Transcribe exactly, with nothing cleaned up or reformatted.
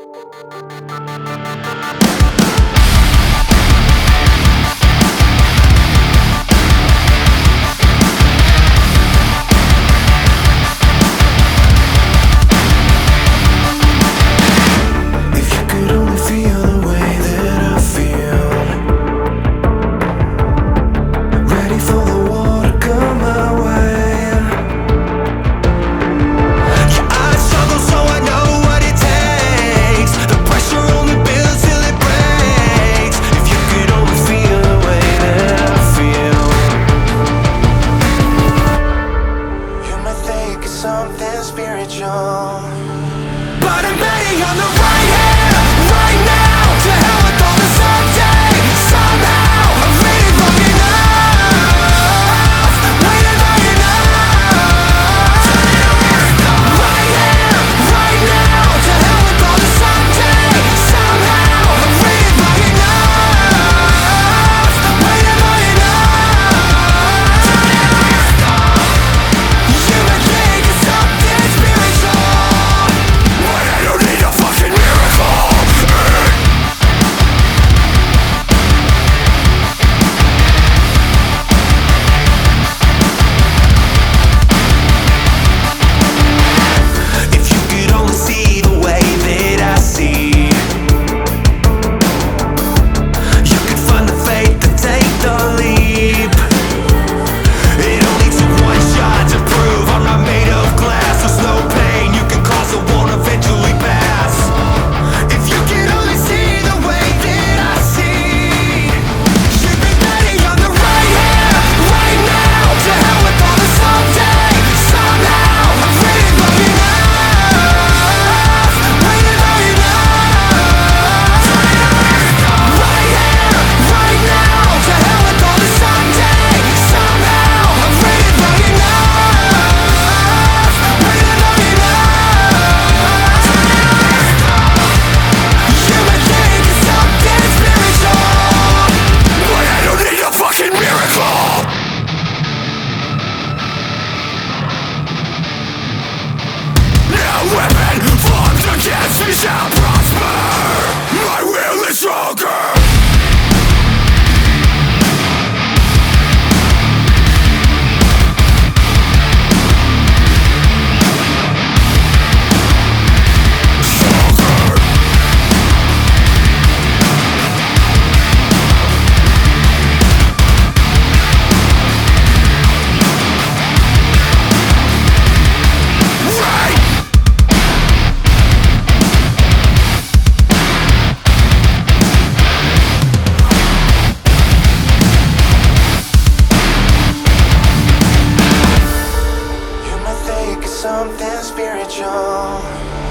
Something spiritual, but I'm betting on the right hand right now. To hell with all the someday. Somehow I've waited long enough, waited long enough. Right here, right now. To hell with all the someday. Somehow I've waited long enough, waited long enough. You would think it's something spiritual, but I don't need a fucking miracle. If you could only see the way that I see, you could find the faith to take the leap. It only took one shot to prove I'm not made of glass. There's no pain you can cause, it won't eventually pass. If you could only see the way that I see, you'd be betting on the right hand right now. To hell with all the someday. Somehow I've waited long enough, waited long enough. Right here, right now. To hell with all the someday. Somehow I've waited long enough, waited long enough. You would think it's something spiritual, but I don't need a fucking miracle. No weapon formed against me shall prosper. My will is stronger. Right. You might think it's something spiritual,